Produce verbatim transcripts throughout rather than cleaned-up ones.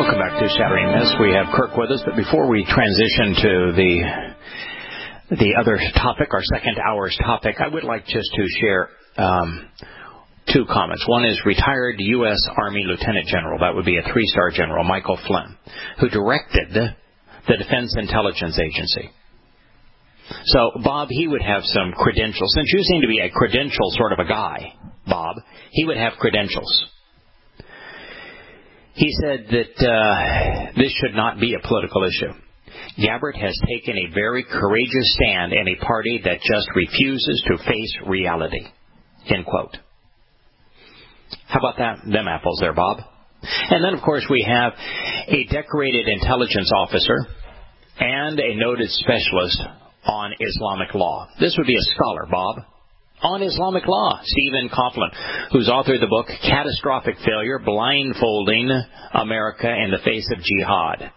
Welcome back to Saturday Miss. We have Kirk with us, but before we transition to the the other topic, our second hour's topic, I would like just to share um, two comments. One is retired U S. Army Lieutenant General, that would be a three-star general, Michael Flynn, who directed the Defense Intelligence Agency. So, Bob, he would have some credentials. Since you seem to be a credential sort of a guy, Bob, he would have credentials. He said that uh, this should not be a political issue. Gabbard has taken a very courageous stand in a party that just refuses to face reality. End quote. How about that? Them apples there, Bob. And then, of course, we have a decorated intelligence officer and a noted specialist on Islamic law. This would be a scholar, Bob, on Islamic law, Stephen Coughlin, who's authored the book Catastrophic Failure, Blindfolding America in the Face of Jihad.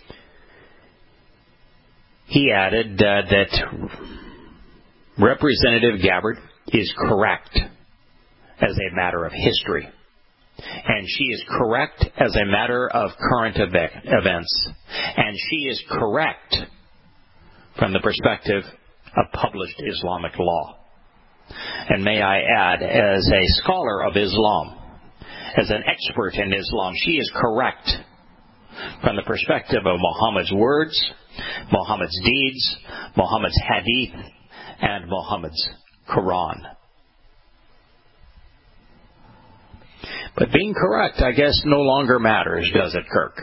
He added uh, that Representative Gabbard is correct as a matter of history, and she is correct as a matter of current ev- events, and she is correct from the perspective of published Islamic law. And may I add, as a scholar of Islam, as an expert in Islam, she is correct from the perspective of Muhammad's words, Muhammad's deeds, Muhammad's hadith, and Muhammad's Quran. But being correct, I guess, no longer matters, does it, Kirk?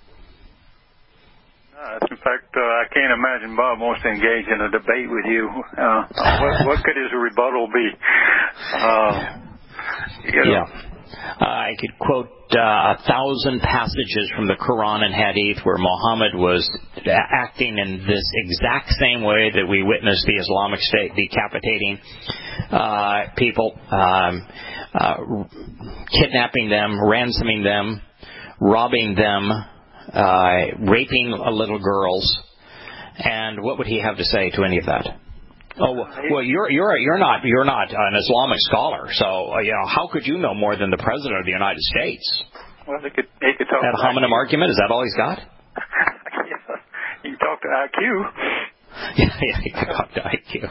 Uh, in fact, uh, I can't imagine Bob wants to engage in a debate with you. Uh, what, what could his rebuttal be? Uh, you know. Yeah. Uh, I could quote uh, a thousand passages from the Quran and Hadith where Muhammad was acting in this exact same way that we witnessed the Islamic State decapitating uh, people, um, uh, kidnapping them, ransoming them, robbing them, uh, raping little girls. And what would he have to say to any of that? Oh well, you're you're you're not you're not an Islamic scholar, so uh, you know how could you know more than the President of the United States? Well, he could he could talk. That hominem argument, is that all he's got? Yeah, he can talk to I Q. yeah, yeah, he can talk to I Q.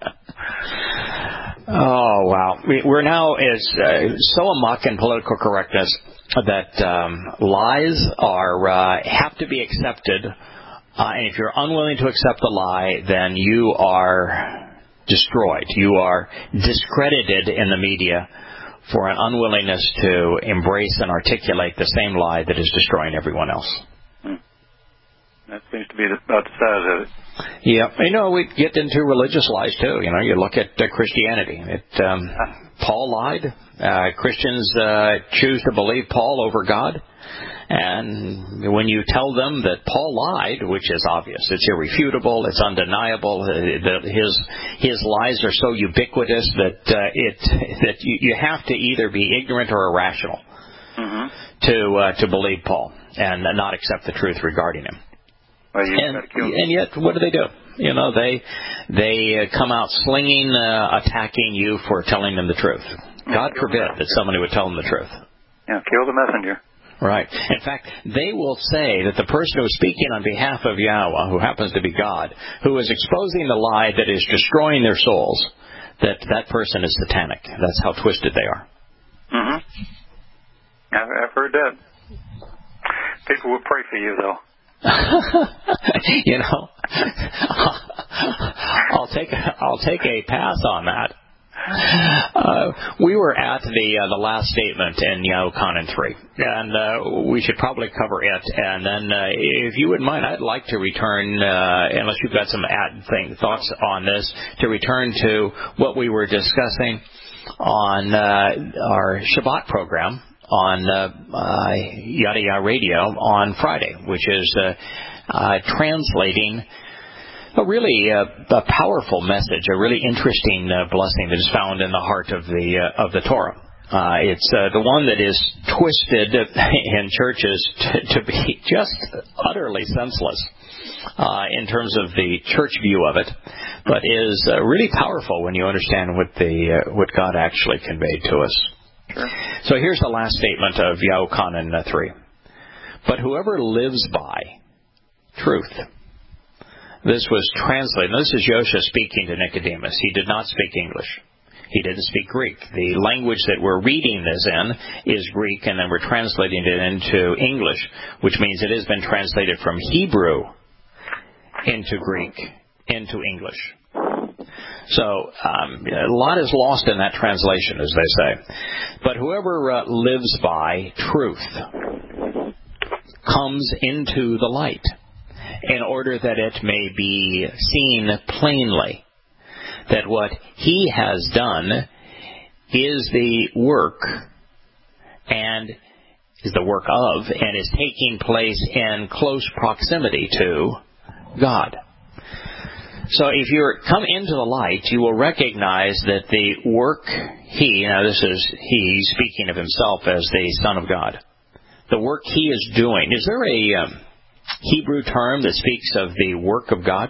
Oh wow, we, we're now is uh, so amok in political correctness that um, lies are uh, have to be accepted. Uh, and if you're unwilling to accept the lie, then you are destroyed. You are discredited in the media for an unwillingness to embrace and articulate the same lie that is destroying everyone else. Hmm. That seems to be the, about the size of it. Yeah. You know, we get into religious lies, too. You know, you look at uh, Christianity. It, um, Paul lied. Uh, Christians uh, choose to believe Paul over God. And when you tell them that Paul lied, which is obvious, it's irrefutable, it's undeniable, that his his lies are so ubiquitous that uh, it that you, you have to either be ignorant or irrational mm-hmm. to uh, to believe Paul and not accept the truth regarding him. Well, you and, and yet, what do they do? You know, they they uh, come out slinging, uh, attacking you for telling them the truth. God yeah, forbid that somebody would tell them the truth. Yeah, kill the messenger. Right. In fact, they will say that the person who is speaking on behalf of Yahweh, who happens to be God, who is exposing the lie that is destroying their souls, that that person is satanic. That's how twisted they are. Mm-hmm. I've, I've heard that. People will pray for you, though. you know, I'll take I'll take a pass on that. Uh, we were at the uh, the last statement in Yahukanan three, and uh, we should probably cover it. And then, uh, if you wouldn't mind, I'd like to return, uh, unless you've got some ad thing, thoughts on this, to return to what we were discussing on uh, our Shabbat program on uh, uh, Yada Yada Radio on Friday, which is uh, uh, translating a really uh, a powerful message, a really interesting uh, blessing that is found in the heart of the uh, of the Torah. Uh, it's uh, the one that is twisted in churches to, to be just utterly senseless uh, in terms of the church view of it, but is uh, really powerful when you understand what the uh, what God actually conveyed to us. Sure. So here's the last statement of Yahukanan three. But whoever lives by truth. This was translated. This is Yosha speaking to Nicodemus. He did not speak English. He didn't speak Greek. The language that we're reading this in is Greek, and then we're translating it into English, which means it has been translated from Hebrew into Greek, into English. So um, a lot is lost in that translation, as they say. But whoever uh, lives by truth comes into the light in order that it may be seen plainly that what he has done is the work and is the work of and is taking place in close proximity to God. So if you come into the light, you will recognize that the work he, now this is he speaking of himself as the Son of God, the work he is doing. Is there a um, Hebrew term that speaks of the work of God?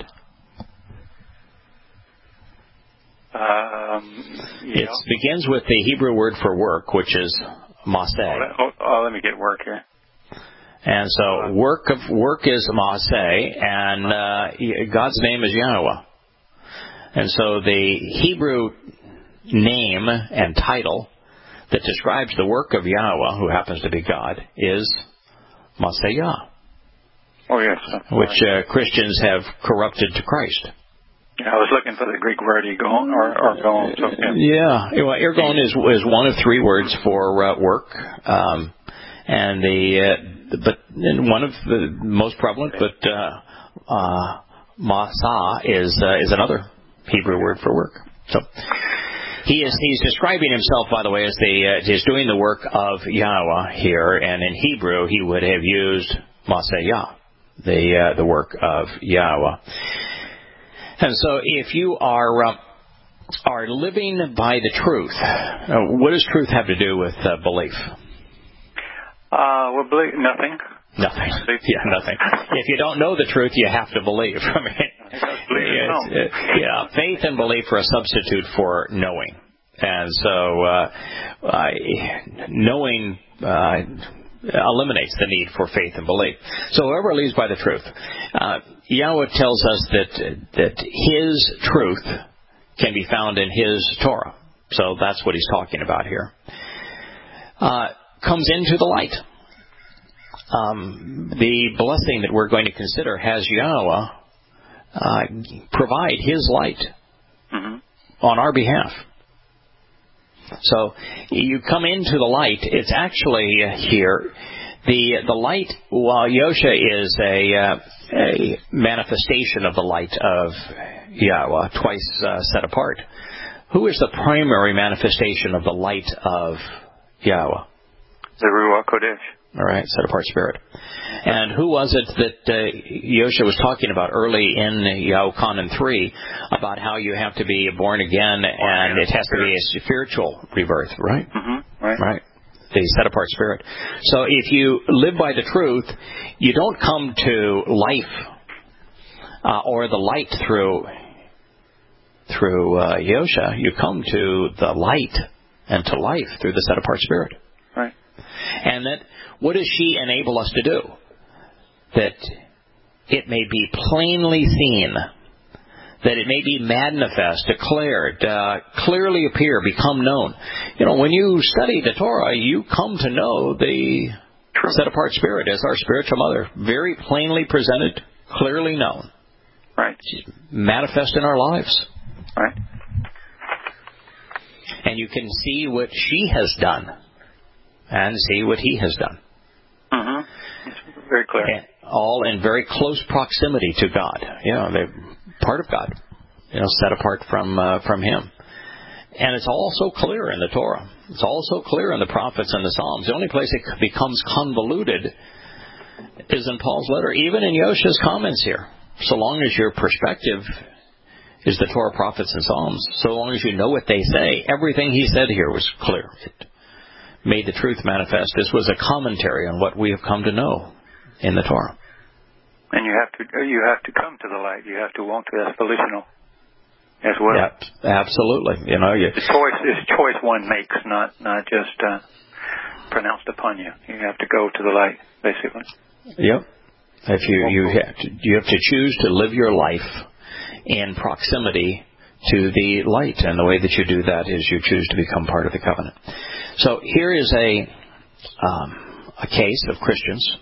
Um, yeah. It begins with the Hebrew word for work, which is maseh. Oh, oh, let me get work here. And so work of work is maseh, and uh, God's name is Yahweh. And so the Hebrew name and title that describes the work of Yahweh, who happens to be God, is Masayah. Oh, yes. Which uh, Christians have corrupted to Christ. Yeah, I was looking for the Greek word ergon, or, or ergon. So, yeah, yeah well, ergon is is one of three words for uh, work, um, and the uh, but and one of the most prevalent, but uh, uh, masa is uh, is another Hebrew word for work. So he is he's describing himself, by the way, as the uh, is doing the work of Yahweh here, and in Hebrew he would have used Masayah, the uh, the work of Yahweh. And so if you are uh, are living by the truth, uh, what does truth have to do with uh, belief? Uh, well, believe nothing. Nothing. Yeah, nothing. If you don't know the truth, you have to believe. I mean, believe it's, uh, yeah, faith and belief are a substitute for knowing. And so uh, uh, knowing uh, eliminates the need for faith and belief. So whoever lives by the truth. Uh, Yahweh tells us that that His truth can be found in His Torah. So that's what He's talking about here. Uh, comes into the light. Um, the blessing that we're going to consider has Yahweh uh, provide His light mm-hmm. on our behalf. So you come into the light. It's actually here. The the light, while Yosha is a, uh, a manifestation of the light of Yahweh, twice uh, set apart, who is the primary manifestation of the light of Yahweh? The Ruach Kodesh. All right, set apart spirit. And who was it that uh, Yosha was talking about early in Yahuchanan three about how you have to be born again and it has to be a spiritual rebirth, right? Mm-hmm. Right. Right. The set apart spirit. So if you live by the truth, you don't come to life uh, or the light through through uh, Yosha. You come to the light and to life through the set apart spirit. Right. And that what does she enable us to do? That it may be plainly seen, that it may be manifest, declared, uh, clearly appear, become known. You know, when you study the Torah, you come to know the True. Set apart spirit as our spiritual mother, very plainly presented, clearly known. Right. Manifest in our lives. Right. And you can see what she has done and see what he has done. Mm-hmm. It's very clear. And all in very close proximity to God. You know, they're part of God. You know, set apart from uh, from Him. And it's all so clear in the Torah. It's all so clear in the prophets and the Psalms. The only place it becomes convoluted is in Paul's letter, even in Yosha's comments here. So long as your perspective is the Torah, prophets, and Psalms, so long as you know what they say, everything he said here was clear. It made the truth manifest. This was a commentary on what we have come to know in the Torah. And you have to you have to come to the light. You have to want to. That's volitional as well. Yep, absolutely. You know, you, the choice is choice one makes, not not just uh, pronounced upon you. You have to go to the light, basically. Yep. If you you have to, you have to choose to live your life in proximity to the light, and the way that you do that is you choose to become part of the covenant. So here is a um, a case of Christians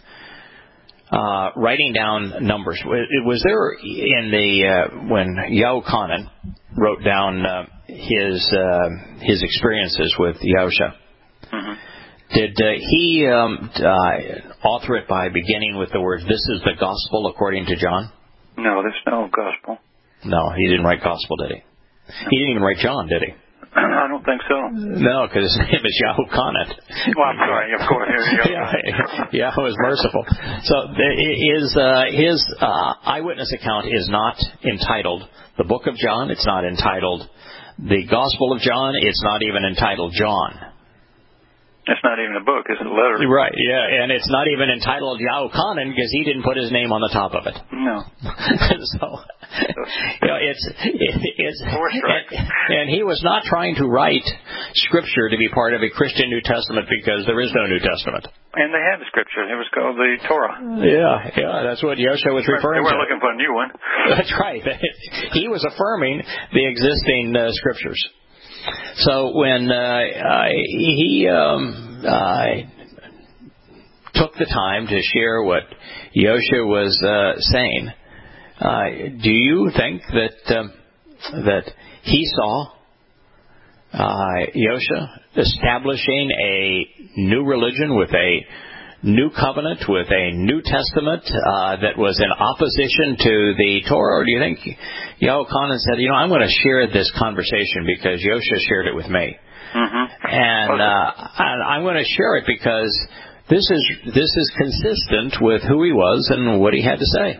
uh, writing down numbers. Was there in the uh, when Yahuchanan wrote down uh, his uh, his experiences with Yahusha? Mm-hmm. Did uh, he um, uh, author it by beginning with the words, "This is the gospel according to John"? No, there's no gospel. No, he didn't write gospel, did he? No. He didn't even write John, did he? I don't think so. No, because his name is Yahuchanan. Well, I'm sorry, of course. yeah, Yahweh is merciful. So his, uh, his uh, eyewitness account is not entitled the Book of John. It's not entitled the Gospel of John. It's not even entitled John. It's not even a book, it's a letter. Right, yeah, and it's not even entitled Yahuchanan because he didn't put his name on the top of it. No. so, you know, it's, it, it's, and, and he was not trying to write Scripture to be part of a Christian New Testament because there is no New Testament. And they had the Scripture. It was called the Torah. Yeah, yeah, that's what Yosha was referring to. They weren't looking for a new one. That's right. He was affirming the existing uh, Scriptures. So when uh, uh, he um, uh, took the time to share what Yosha was uh, saying, uh, do you think that um, that he saw uh, Yosha establishing a new religion with a new covenant, with a New Testament uh, that was in opposition to the Torah? Or do you think Yahuchanan said, you know, I'm going to share this conversation because Yosha shared it with me. Mm-hmm. And, uh, and I'm going to share it because this is this is consistent with who he was and what he had to say.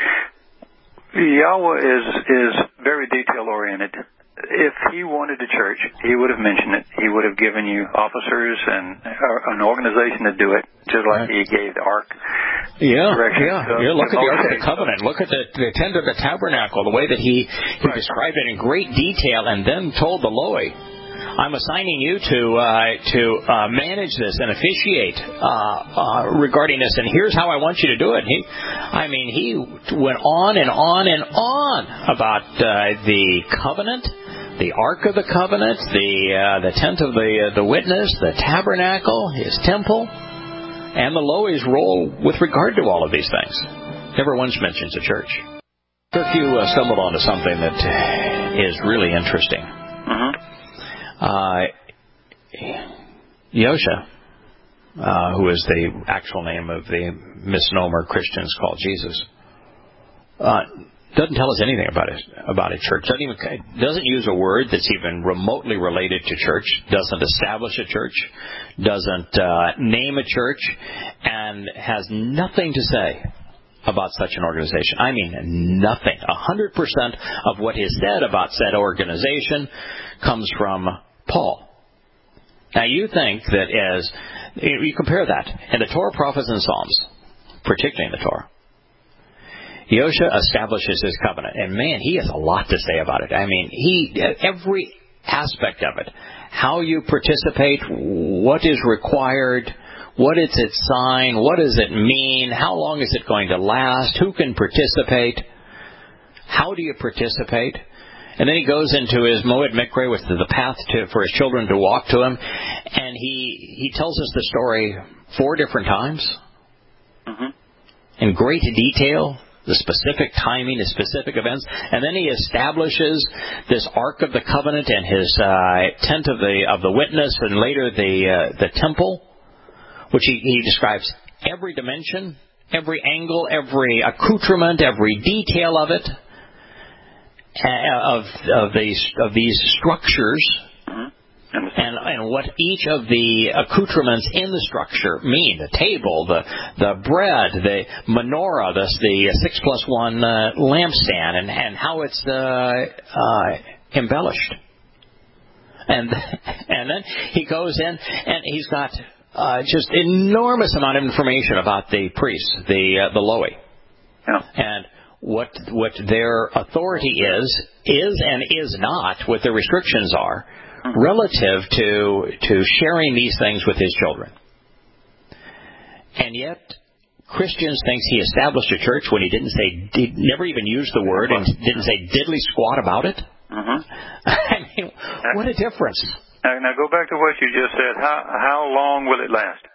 Yahweh is, is very detail-oriented. If he wanted a church, he would have mentioned it. He would have given you officers and uh, an organization to do it, just like right. he gave the Ark. Yeah, yeah. So, yeah. Look at the Ark of the Covenant. Look at the, the tent of the tabernacle, the way that he, he right. described it in great detail and then told the Loi, I'm assigning you to uh, to uh, manage this and officiate uh, uh, regarding this, and here's how I want you to do it. He, I mean, he went on and on and on about uh, the covenant, the Ark of the Covenant, the uh, the tent of the uh, the witness, the tabernacle, his temple, and the Loi's role with regard to all of these things. Never once mentions a church. Kirk, you uh, stumbled onto something that is really interesting. Mm-hmm. Uh, Yosha, uh, who is the actual name of the misnomer Christians call Jesus, uh, doesn't tell us anything about it, about a church. Doesn't even doesn't use a word that's even remotely related to church. Doesn't establish a church. Doesn't uh, name a church, and has nothing to say about such an organization. I mean, nothing. A hundred percent of what is said about said organization comes from Paul. Now, you think that as you compare that in the Torah, prophets, and Psalms, particularly in the Torah, Yosha establishes his covenant, and man, he has a lot to say about it. I mean, he every aspect of it, how you participate, what is required, what is its sign, what does it mean, how long is it going to last, who can participate, how do you participate? And then he goes into his Moed Mikre, with the path to, for his children to walk to him, and he he tells us the story four different times, mm-hmm. in great detail, the specific timing, the specific events, and then he establishes this Ark of the Covenant and his uh, tent of the of the witness, and later the uh, the temple, which he, he describes every dimension, every angle, every accoutrement, every detail of it. Of of these of these structures, mm-hmm. and and what each of the accoutrements in the structure mean: the table, the the bread, the menorah, the the six plus one uh, lampstand, and and how it's uh, uh, embellished. And and then he goes in and he's got uh, just enormous amount of information about the priests, the uh, the Loi, yeah. and what what their authority is, is and is not, what their restrictions are, mm-hmm. relative to to sharing these things with his children. And yet, Christians thinks he established a church when he didn't say, he never even used the word and didn't say diddly squat about it. Mm-hmm. I mean, what a difference. Now, now go back to what you just said. How how long will it last?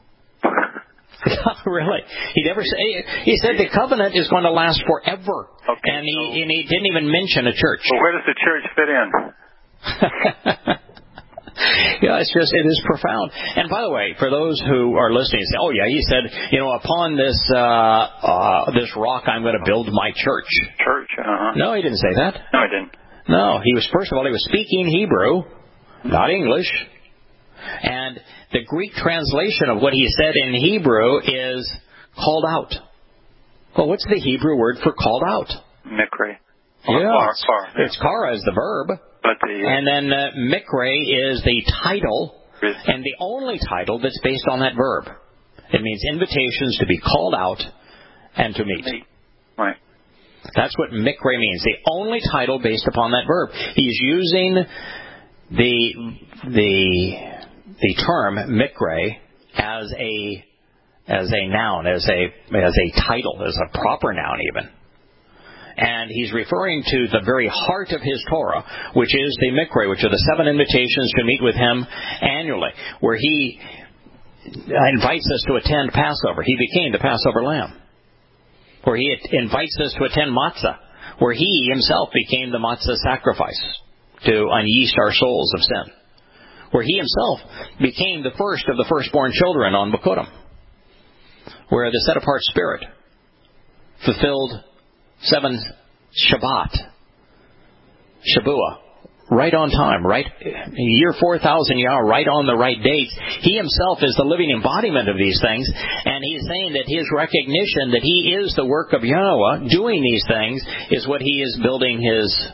Really? He never said. He said the covenant is going to last forever, okay, and he so, and he didn't even mention a church. Well, where does the church fit in? Yeah, it's just, it is profound. And by the way, for those who are listening, say, oh yeah, he said, you know, upon this uh, uh, this rock, I'm going to build my church. Church, uh-huh. No, he didn't say that. No, he didn't. No, he was, first of all, he was speaking Hebrew, not English. And the Greek translation of what he said in Hebrew is called out. Well, what's the Hebrew word for called out? Mikre. Yeah, far, far, yeah. It's kara is the verb. But the, uh, and then uh, mikre is the title, and the only title that's based on that verb. It means invitations to be called out and to meet. Right. That's what mikre means. The only title based upon that verb. He's using the the the term mikre as a as a noun, as a as a title, as a proper noun even. And he's referring to the very heart of his Torah, which is the Mikre, which are the seven invitations to meet with him annually, where he invites us to attend Passover. He became the Passover lamb. Where he invites us to attend Matzah, where he himself became the Matzah sacrifice to unyeast our souls of sin. Where he himself became the first of the firstborn children on Bikurim. Where the set-apart spirit fulfilled seven Shabbat, Shabua, right on time, right, year four thousand Yah, right on the right dates. He himself is the living embodiment of these things, and he's saying that his recognition that he is the work of Yahweh doing these things is what he is building his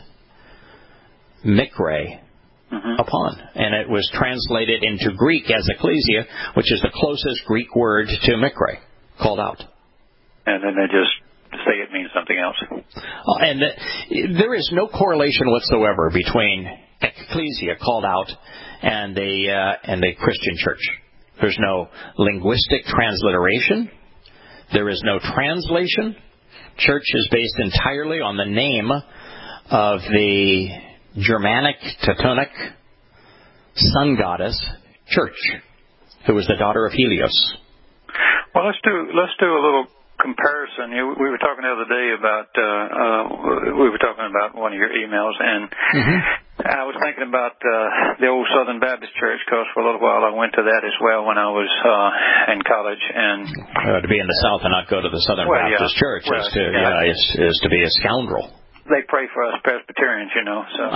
Mikre mm-hmm. upon. And it was translated into Greek as ecclesia, which is the closest Greek word to Mikre, called out. And then they just say it means something else. Uh, and the, there is no correlation whatsoever between ecclesia, called out, and a uh, and a Christian church. There's no linguistic transliteration. There is no translation. Church is based entirely on the name of the Germanic, Teutonic sun goddess, Church, who was the daughter of Helios. Well, let's do let's do a little comparison. We were talking the other day about uh, uh, we were talking about one of your emails, and mm-hmm. I was thinking about uh, the old Southern Baptist Church, because for a little while I went to that as well when I was uh, in college. And uh, to be in the South and not go to the Southern well, Baptist yeah. Church well, is to yeah. yeah, is, is to be a scoundrel. They pray for us Presbyterians, you know. So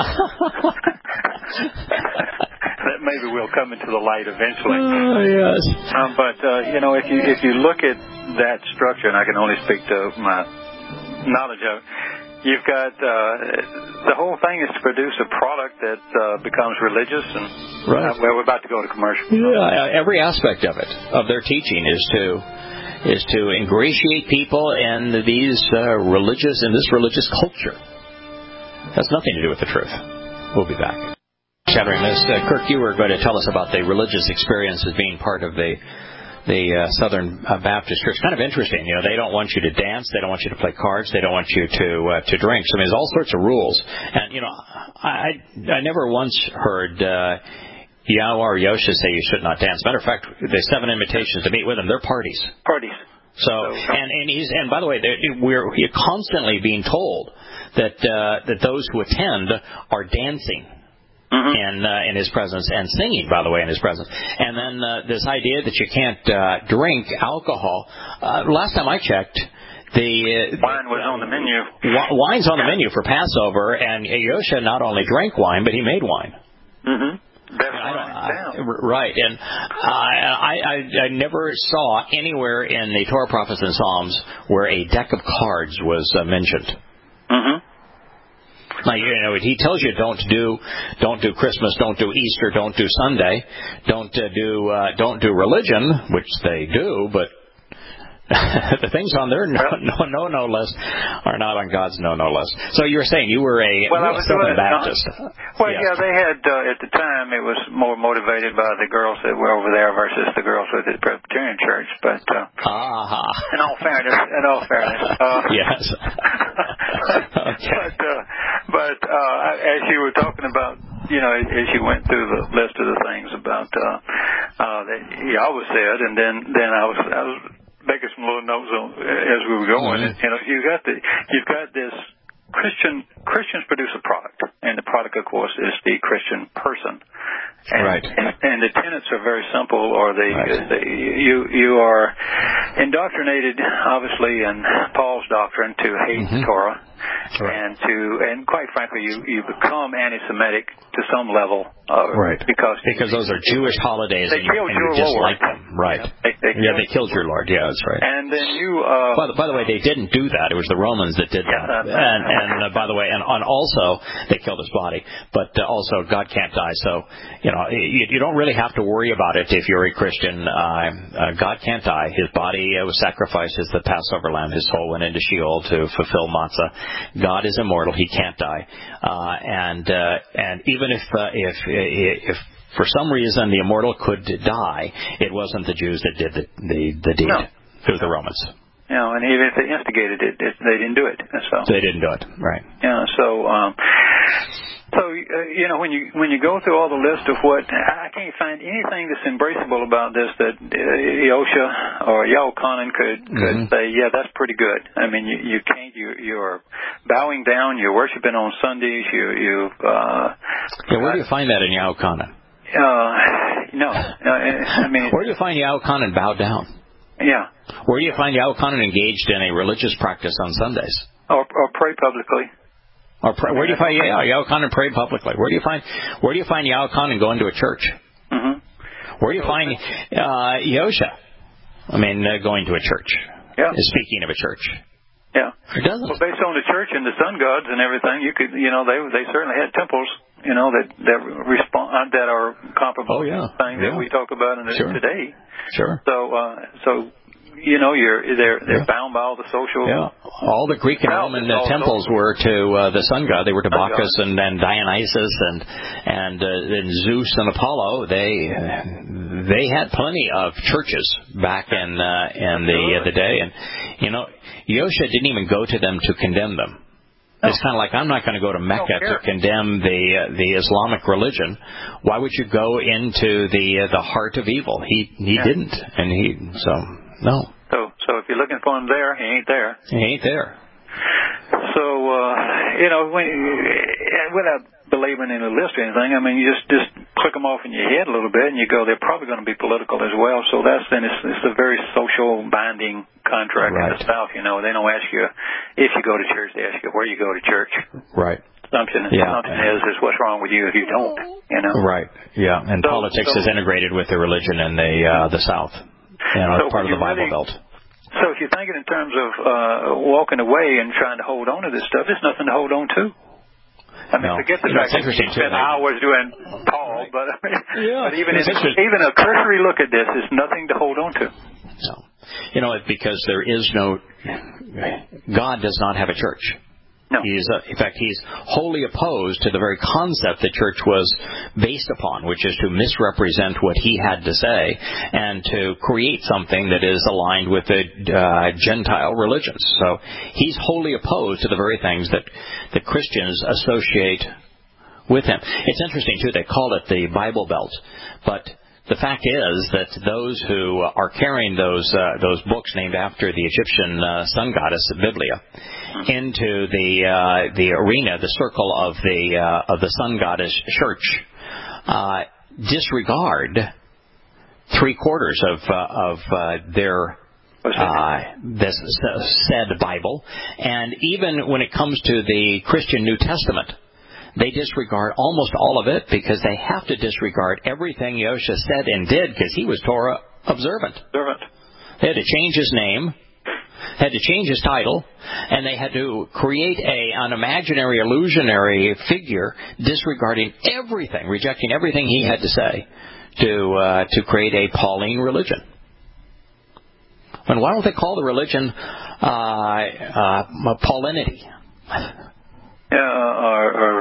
that maybe will come into the light eventually. Oh, yes. Um, but uh, you know, if you if you look at that structure, and I can only speak to my knowledge of it, you've got uh, the whole thing is to produce a product that uh, becomes religious, and right. uh, well, we're about to go to commercial. Yeah, every aspect of it, of their teaching, is to is to ingratiate people in these uh, religious in this religious culture. That's nothing to do with the truth. We'll be back. Shattering this, uh, Kirk, you were going to tell us about the religious experience as being part of the the uh, Southern uh, Baptist Church. Kind of interesting, you know. They don't want you to dance. They don't want you to play cards. They don't want you to uh, to drink. So I mean, there's all sorts of rules. And you know, I I never once heard uh, Yahweh or Yosha say you should not dance. Matter of fact, the seven invitations to meet with him, they're parties. Parties. So, and, and he's and by the way, we're constantly being told that uh, that those who attend are dancing. Mm-hmm. In, uh, in his presence, and singing, by the way, in his presence. And then uh, this idea that you can't uh, drink alcohol. Uh, last time I checked, the uh, wine was on the menu. W- wine's on the menu for Passover, and Yosha not only drank wine, but he made wine. Mm-hmm. That's I don't, I, right, and I, I I never saw anywhere in the Torah, Prophets, and Psalms where a deck of cards was uh, mentioned. Mm-hmm. Now, you know, he tells you don't do, don't do Christmas, don't do Easter, don't do Sunday, don't uh, do, uh, don't do religion, which they do, but The things on their no no no no list are not on God's no no list. So you were saying you were a well, I was Southern Baptist. Well, yes. yeah, they had uh, at the time it was more motivated by the girls that were over there versus the girls with the Presbyterian church. But uh, uh-huh. in all fairness, in all fairness, uh, yes. Okay. But uh, but uh, as you were talking about, you know, as you went through the list of the things about uh, uh, that Yahweh said, and then then I was I was. making some little notes on, as we were going. Mm-hmm. You know, you got the you've got this Christian Christians produce a product, and the product, of course, is the Christian person. And, right. And, and the tenets are very simple, or the, right. the you you are indoctrinated, obviously, in Paul's doctrine to hate mm-hmm. Torah, right. and to and quite frankly, you you become anti-Semitic to some level, uh, right? Because because those are Jewish holidays, they and, killed and your you dislike Lord. them, right? Yeah, they, they yeah, they killed your Lord. Yeah, that's right. And then you. Uh, by, the, by the way, they didn't do that. It was the Romans that did yeah, that. And, and uh, by the way, and, and also they killed his body, but uh, also God can't die. So you know, you, you don't really have to worry about it if you're a Christian. Uh, uh, God can't die. His body uh, was sacrificed as the Passover lamb. His soul went into Sheol to fulfill matzah. God is immortal. He can't die. Uh, and uh, and even if uh, if if for some reason the immortal could die, it wasn't the Jews that did the the, the deed. No. It was the Romans. You know, and even if they instigated it, it they didn't do it. So they didn't do it, right? Yeah. So. Um, So, uh, you know, when you when you go through all the list of what, I can't find anything that's embraceable about this that uh, Yosha or Yahuchanan could, could mm-hmm. say, yeah, that's pretty good. I mean, you, you can't, you, you're bowing down, you're worshiping on Sundays, you, you, uh... Yeah, where do you find that in Yahuchanan? Uh, no, uh, I mean... Where do you find Yahuchanan bow down? Yeah. Where do you find Yahuchanan engaged in a religious practice on Sundays? Or, or pray publicly. Or pray, where do you find yeah, Yahuchanan pray publicly? Where do you find where do you find Yahuchanan going to a church? Mm-hmm. Where do you find uh, Yosha? I mean, uh, going to a church. Yeah. Speaking of a church. Yeah. It doesn't. Well, based on the church and the sun gods and everything, you could, you know, they they certainly had temples, you know, that that respond that are comparable oh, yeah. to things yeah. that we talk about in the, sure. today. Sure. So, uh, so. You know, you're they're they're yeah. bound by all the social. Yeah, all the Greek and Roman uh, temples were to uh, the sun god. They were to Bacchus and, and Dionysus and and, uh, and Zeus and Apollo. They they had plenty of churches back in uh, in the uh, the day, and you know, Yosha didn't even go to them to condemn them. No. It's kind of like, I'm not going to go to Mecca to condemn the uh, the Islamic religion. Why would you go into the uh, the heart of evil? He he yeah. didn't, and he so. No. So, so if you're looking for him there, he ain't there. He ain't there. So, uh, you know, when, without belaboring in the list or anything, I mean, you just just click them off in your head a little bit, and you go, they're probably going to be political as well. So that's then it's, it's a very social binding contract right. in the South. You know, they don't ask you if you go to church; they ask you where you go to church. Right. Assumption, yeah. assumption is is what's wrong with you if you don't. You know. Right. Yeah. And so, politics so, is integrated with the religion in the uh, the South. You know, so it's part of the Bible really, Belt. So if you're thinking in terms of uh, walking away and trying to hold on to this stuff, there's nothing to hold on to. I mean, no. forget the you know, fact that you spend hours doing Paul, but, I mean, yeah, but even, in, even a cursory look at this is nothing to hold on to. No. You know, because there is no... God does not have a church. No. He's, uh, in fact, he's wholly opposed to the very concept the church was based upon, which is to misrepresent what he had to say and to create something that is aligned with the uh, Gentile religions. So he's wholly opposed to the very things that the Christians associate with him. It's interesting, too, they call it the Bible Belt, but the fact is that those who are carrying those uh, those books named after the Egyptian uh, sun goddess Biblia into the uh, the arena, the circle of the uh, of the sun goddess church, uh, disregard three quarters of uh, of uh, their uh, this said Bible, and even when it comes to the Christian New Testament, they disregard almost all of it because they have to disregard everything Yosha said and did because he was Torah observant. Observant. They had to change his name, had to change his title, and they had to create a an imaginary, illusionary figure disregarding everything, rejecting everything he had to say to uh, to create a Pauline religion. And why don't they call the religion uh, uh, Paulinity? Yeah, or, or,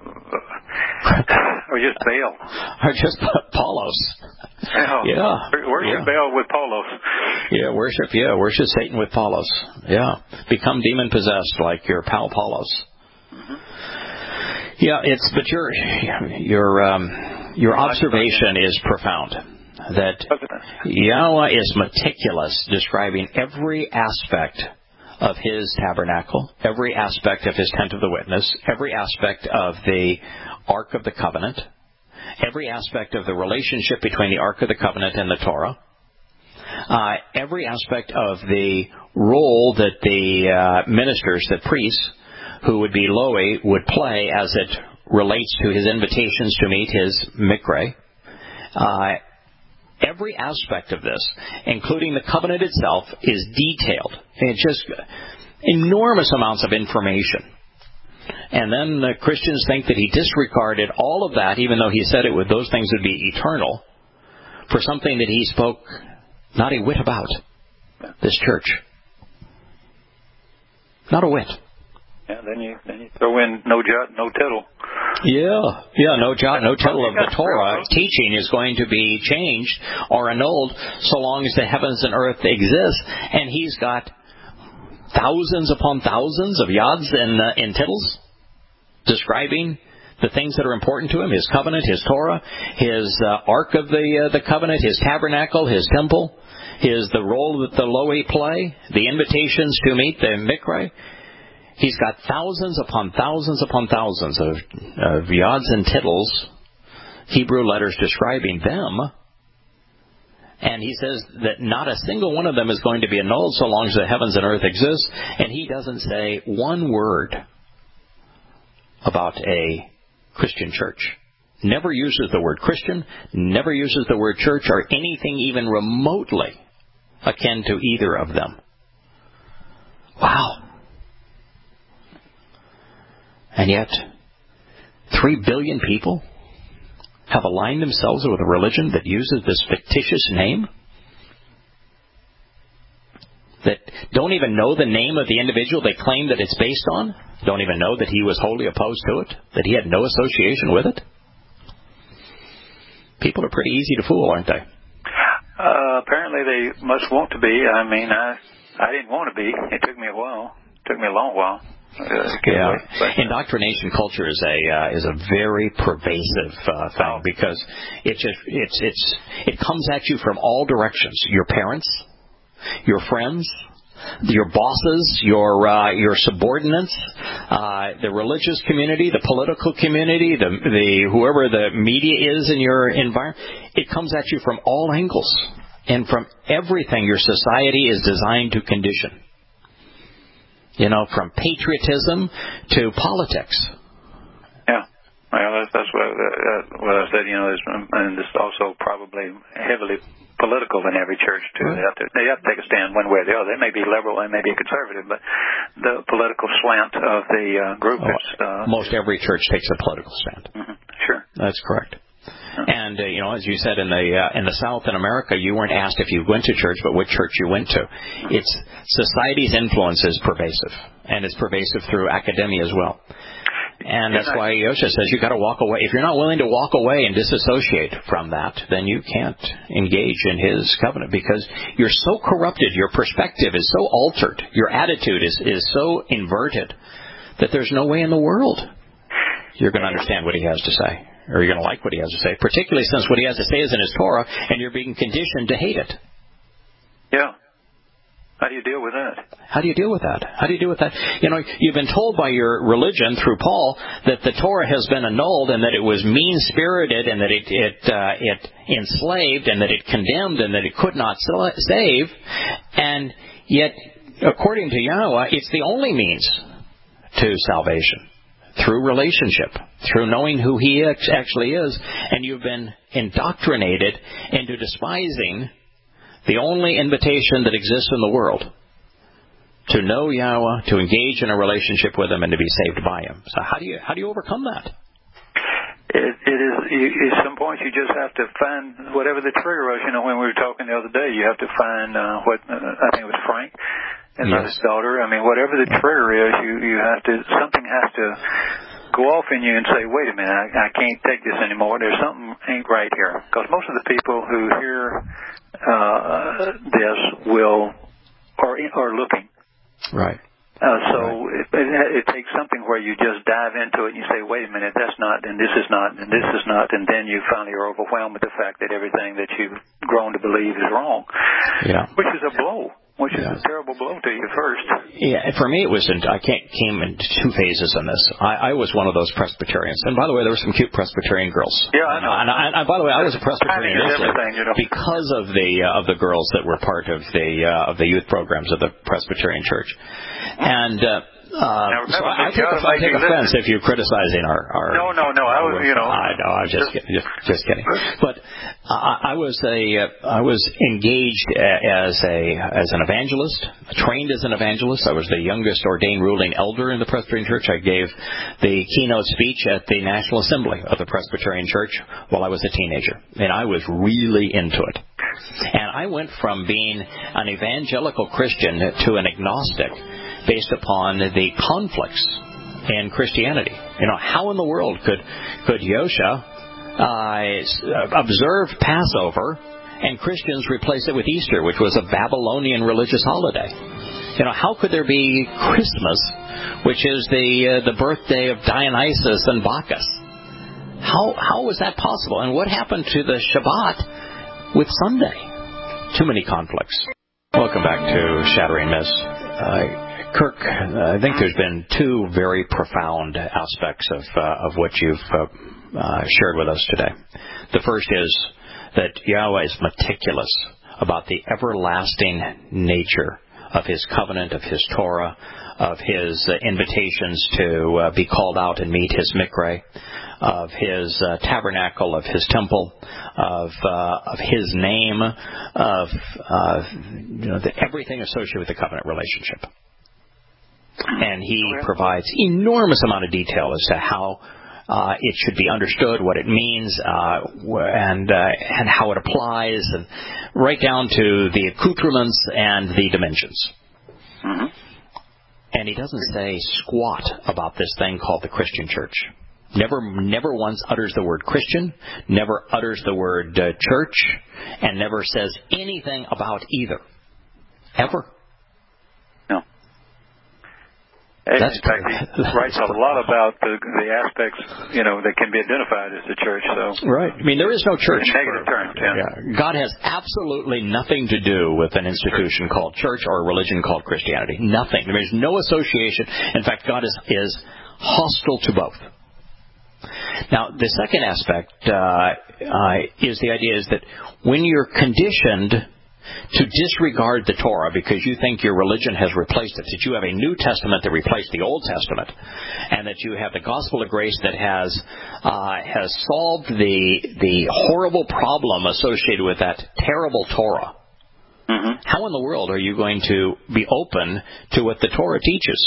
or just Baal. Or just Paulos. Yeah. yeah. Worship yeah. Baal with Paulos. Yeah, worship, yeah, worship Satan with Paulos. Yeah. Become demon-possessed like your pal Paulos. Mm-hmm. Yeah, it's, but your, your, um, your observation is profound. That Yahweh is meticulous, describing every aspect of his tabernacle, every aspect of his tent of the witness, every aspect of the Ark of the Covenant, every aspect of the relationship between the Ark of the Covenant and the Torah, uh, every aspect of the role that the uh, ministers, the priests, who would be Loe, would play as it relates to his invitations to meet his Mikre. Uh, every aspect of this, including the covenant itself, is detailed. And it's just enormous amounts of information. And then the Christians think that he disregarded all of that, even though he said it would, those things would be eternal, for something that he spoke not a whit about. This church. Not a whit. Yeah, then you then you throw in no jot, no tittle. Yeah, yeah, no jot, no tittle of the Torah teaching is going to be changed or annulled so long as the heavens and earth exist. And he's got thousands upon thousands of yods and, uh, and tittles describing the things that are important to him: his covenant, his Torah, his uh, ark of the uh, the covenant, his tabernacle, his temple, his the role that the Loe play, the invitations to meet the Mikre. He's got thousands upon thousands upon thousands of, of yods and tittles, Hebrew letters describing them. And he says that not a single one of them is going to be annulled so long as the heavens and earth exist. And he doesn't say one word about a Christian church. Never uses the word Christian, never uses the word church or anything even remotely akin to either of them. Wow. And yet, three billion people have aligned themselves with a religion that uses this fictitious name, that don't even know the name of the individual they claim that it's based on, don't even know that he was wholly opposed to it, that he had no association with it. People are pretty easy to fool, aren't they? Uh, apparently they must want to be. I mean, I I didn't want to be. It took me a while. It took me a long while. Uh, yeah, indoctrination culture is a uh, is a very pervasive uh, thing because it just it's it's it comes at you from all directions. Your parents, your friends, your bosses, your uh, your subordinates, uh, the religious community, the political community, the the whoever the media is in your environment. It comes at you from all angles and from everything your society is designed to condition. You know, from patriotism to politics. Yeah, well, that's, that's what, uh, what I said. You know, and it's also probably heavily political in every church too. Right. They have to they have to take a stand one way or the other. They may be liberal, they may be conservative, but the political slant of the uh, group oh, is. Uh, most every church takes a political stand. Mm-hmm. Sure, that's correct. And, uh, you know, as you said, in the uh, in the South in America, you weren't asked if you went to church, but what church you went to. It's society's influence is pervasive, and it's pervasive through academia as well. And that's why Yosha says you've got to walk away. If you're not willing to walk away and disassociate from that, then you can't engage in his covenant because you're so corrupted. Your perspective is so altered. Your attitude is, is so inverted that there's no way in the world you're going to understand what he has to say. Or you're going to like what he has to say, particularly since what he has to say is in his Torah, and you're being conditioned to hate it. Yeah. How do you deal with that? How do you deal with that? How do you deal with that? You know, you've been told by your religion through Paul that the Torah has been annulled and that it was mean-spirited and that it it, uh, it enslaved and that it condemned and that it could not save. And yet, according to Yahweh, it's the only means to salvation. Through relationship, through knowing who he actually is, and you've been indoctrinated into despising the only invitation that exists in the world, to know Yahweh, to engage in a relationship with him, and to be saved by him. So how do you how do you overcome that? It, it is. You, at some point, you just have to find whatever the trigger was. You know, when we were talking the other day, you have to find uh, what uh, I think it was Frank and yes. his daughter. I mean, whatever the trigger is, you you have to. Something has to go off in you and say, "Wait a minute, I, I can't take this anymore. There's something ain't right here." Because most of the people who hear uh, this will are are looking. Right. Uh, so right. it, it, it takes something where you just dive into it and you say, wait a minute, that's not, and this is not, and this is not, and then you finally are overwhelmed with the fact that everything that you've grown to believe is wrong. Yeah. Which is a blow. Which is yeah. a terrible blow to you first. Yeah, for me it was, in, I can't, came in two phases in this. I, I was one of those Presbyterians. And by the way, there were some cute Presbyterian girls. Yeah, I know. And, I, and, and by the way, I was a Presbyterian initially you know. because of the uh, of the girls that were part of the uh, of the youth programs of the Presbyterian Church. And uh, Uh, so I take, I take offense if you're criticizing our, our. No, no, no. I was, you know. I know. I was just, just, just kidding. But I, I was a, I was engaged as a, as an evangelist, trained as an evangelist. I was the youngest ordained ruling elder in the Presbyterian Church. I gave the keynote speech at the National Assembly of the Presbyterian Church while I was a teenager, and I was really into it. And I went from being an evangelical Christian to an agnostic, based upon the conflicts in Christianity. You know, how in the world could could Yosha uh, observe Passover and Christians replace it with Easter, which was a Babylonian religious holiday? You know, how could there be Christmas, which is the uh, the birthday of Dionysus and Bacchus? How how was that possible? And what happened to the Shabbat with Sunday? Too many conflicts. Welcome back to Shattering Myths. Uh, Kirk, uh, I think there's been two very profound aspects of uh, of what you've uh, uh, shared with us today. The first is that Yahweh is meticulous about the everlasting nature of His covenant, of His Torah, of His uh, invitations to uh, be called out and meet His mikre, of His uh, tabernacle, of His temple, of uh, of His name, of uh, you know, the, everything associated with the covenant relationship. And He provides enormous amount of detail as to how uh, it should be understood, what it means, uh, and uh, and how it applies, and right down to the accoutrements and the dimensions. Mm-hmm. And He doesn't say squat about this thing called the Christian church. Never, never once utters the word Christian, never utters the word uh, church, and never says anything about either, ever. That's in fact, he writes a lot about the, the aspects, you know, that can be identified as the church. So right. I mean, there is no church. In negative terms, yeah. yeah. God has absolutely nothing to do with an institution called church or a religion called Christianity. Nothing. There is no association. In fact, God is, is hostile to both. Now, the second aspect uh, uh, is the idea is that when you're conditioned to disregard the Torah because you think your religion has replaced it, that you have a New Testament that replaced the Old Testament, and that you have the gospel of grace that has uh, has solved the the horrible problem associated with that terrible Torah. Mm-hmm. How in the world are you going to be open to what the Torah teaches?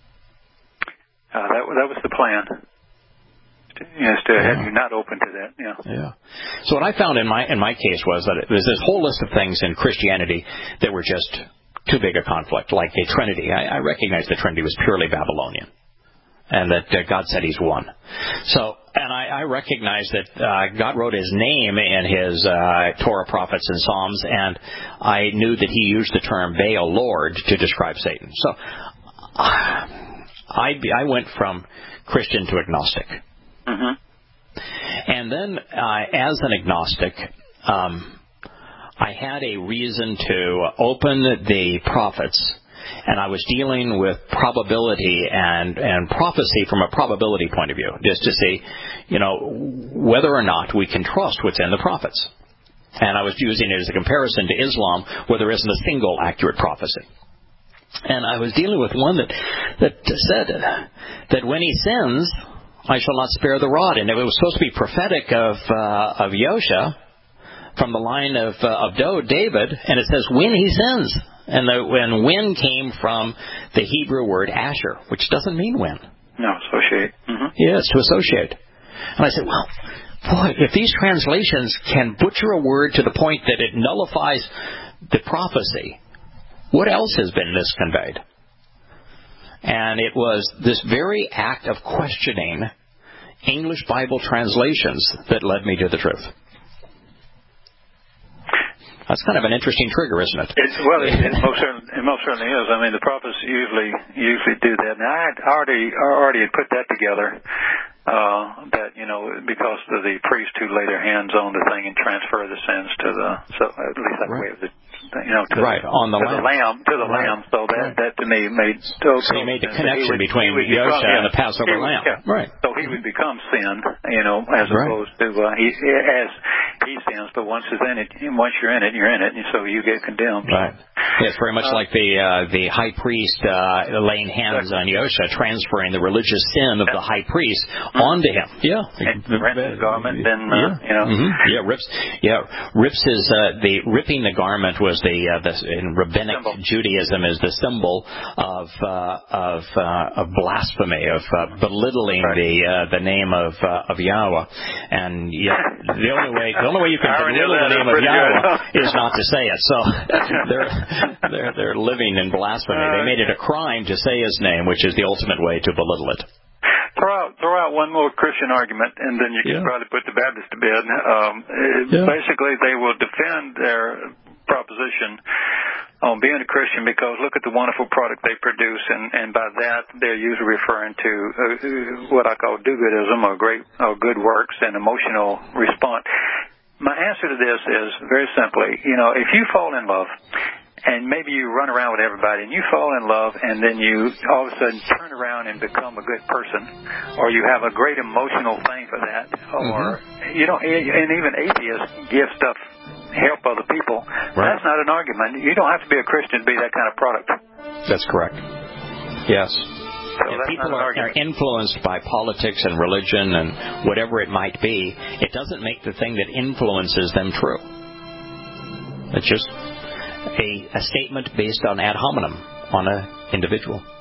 Uh, that that was the plan. Yes, to yeah. have you not open to that. Yeah. Yeah. So what I found in my in my case was that there's this whole list of things in Christianity that were just too big a conflict, like the Trinity. I, I recognize the Trinity was purely Babylonian, and that uh, God said He's one. So, and I, I recognize that uh, God wrote His name in His uh, Torah, prophets, and Psalms, and I knew that He used the term Baal, Lord, to describe Satan. So, uh, I I went from Christian to agnostic. Mm-hmm. And then, uh, as an agnostic, um, I had a reason to open the prophets, and I was dealing with probability and, and prophecy from a probability point of view, just to see, you know, whether or not we can trust what's in the prophets. And I was using it as a comparison to Islam, where there isn't a single accurate prophecy. And I was dealing with one that that said that when he sins, I shall not spare the rod. And it was supposed to be prophetic of uh, of Yosha from the line of uh, of David, and it says when he sins. And the when when came from the Hebrew word asher, which doesn't mean when. No, associate. Mm-hmm. Yes, to associate. And I said, well, boy, if these translations can butcher a word to the point that it nullifies the prophecy, what else has been misconveyed? And it was this very act of questioning English Bible translations that led me to the truth. That's kind of an interesting trigger, isn't it? It's, well, it, it, most certainly, it most certainly is. I mean, the prophets usually usually do that. Now, I had already already had put that together. Uh, that, you know, because of the priest who lay their hands on the thing and transfer the sins to the, so at least that right. way of the, you know, to, right. on the, to lamb. the lamb, to the right. lamb. So that, right. that to me made total So you made the sense. connection would, between Yosha become, and the Passover would, lamb. Yeah. Right. So he would become sin, you know, as right. opposed to, uh, he, as he sins, but once it's in it, once you're in it, you're in it, and so you get condemned. Right. Yeah, it's very much uh, like the uh, the high priest uh, laying hands on Yosha, transferring the religious sin of the high priest mm-hmm. onto him. Yeah. And rent his garment, then uh, yeah. you know. Mm-hmm. Yeah, rips. Yeah, rips his uh, the ripping the garment was the uh, the in rabbinic symbol. Judaism is the symbol of uh, of uh, of blasphemy, of uh, belittling right. the uh, the name of uh, of Yahweh, and yeah, the only way the only way you can belittle the name of Yahweh is not to say it. So they're they're they're living in blasphemy. They made it a crime to say his name, which is the ultimate way to belittle it. Throw out, throw out one more Christian argument, and then you can yeah. probably put the Baptists to bed. Um, yeah. Basically, they will defend their proposition on being a Christian because look at the wonderful product they produce, and, and by that they're usually referring to uh, what I call do-goodism or great or good works and emotional response. My answer to this is very simply, you know, if you fall in love, and maybe you run around with everybody and you fall in love and then you all of a sudden turn around and become a good person, or you have a great emotional thing for that, or, mm-hmm. you know, and even atheists give stuff, help other people. Right. That's not an argument. You don't have to be a Christian to be that kind of product. That's correct. Yes. So if people are, are influenced by politics and religion and whatever it might be, it doesn't make the thing that influences them true. It's just A, a statement based on ad hominem on an individual.